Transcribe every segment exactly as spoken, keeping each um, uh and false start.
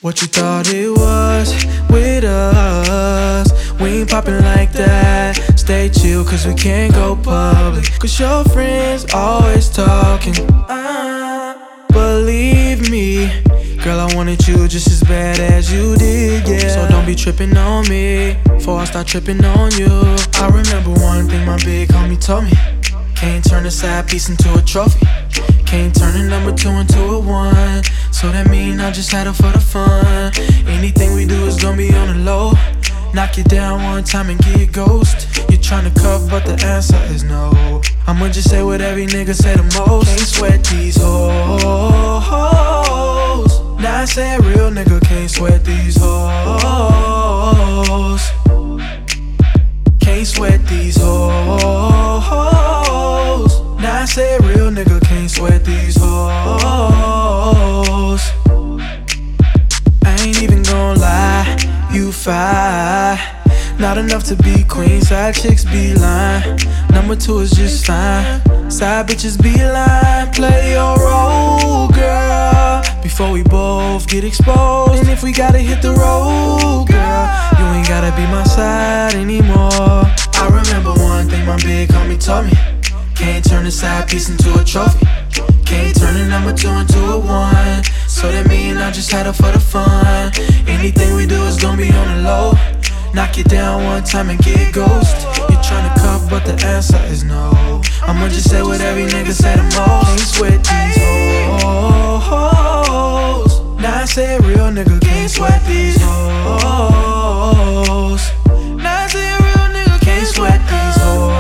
What you thought it was with us? We ain't poppin' like that. Stay chill cause we can't go public. Cause your friends always talking. uh, Believe me, girl, I wanted you just as bad as you did, yeah. So don't be trippin' on me before I start trippin' on you. I remember one thing my big homie told me: can't turn a side piece into a trophy. Can't turn a number two into a one. So that mean I just had it for the fun. Anything we do is gonna be on the low. Knock you down one time and get ghost. You're tryna cuff but the answer is no. I'ma just say what every nigga say the most. Can't sweat these hoes. Nah, I say a real nigga can't sweat these hoes. Can't sweat these hoes. Nah, I say a real nigga can't sweat these hoes. I ain't even gon' lie, you fine. Not enough to be queen, side chicks be lying. Number two is just fine, side bitches be lying. Play your role, girl, before we both get exposed. And if we gotta hit the road, girl, you ain't gotta be my side anymore. I remember one thing my big homie told me: can't turn a side piece into a trophy. Can't turn a number two into a one. So that mean I just had it for the fun. Anything we do is gonna be on the low. Knock you down one time and get ghost. You're tryna cuff but the answer is no. I'ma just say what every nigga say the most. Can't sweat these hoes. Nah, I say a real nigga can't sweat these hoes. Nah, I say a real nigga can't sweat these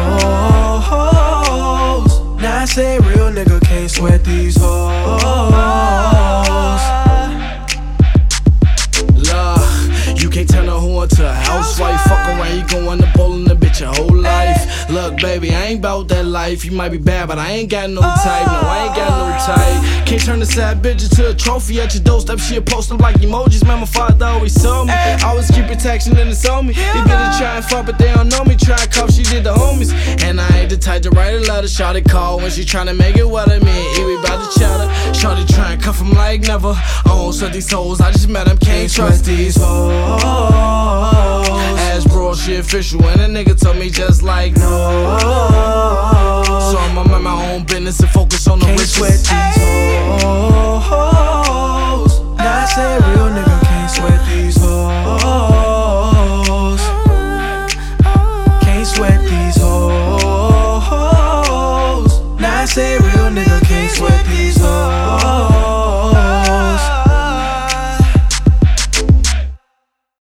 hoes. Nah, I say a real nigga can't sweat these hoes. Love, you can't turn a hoe into a housewife. Fuck around, you gon' end up bowling a bitch your whole life. Look, baby, I ain't bout that life. You might be bad, but I ain't got no type. No, I ain't got no type. Can't turn the sad bitch into a trophy at your doorstep. She'll post up like emojis. Man, my father always told me always keep protection in the on me. They better try and fuck, but they don't know me. Try and cuff, she did the homies. And I ain't the type to write a letter. Shawty call when she tryna make it what I mean. Eat me by the cheddar. Shawty try and cuff him like never. I don't sweat these hoes, I just met them. Can't trust these hoes. Ass bro, she official, and a nigga told me just like no. So I'ma mind my own business and focus on the Can't riches. sweat these hoes.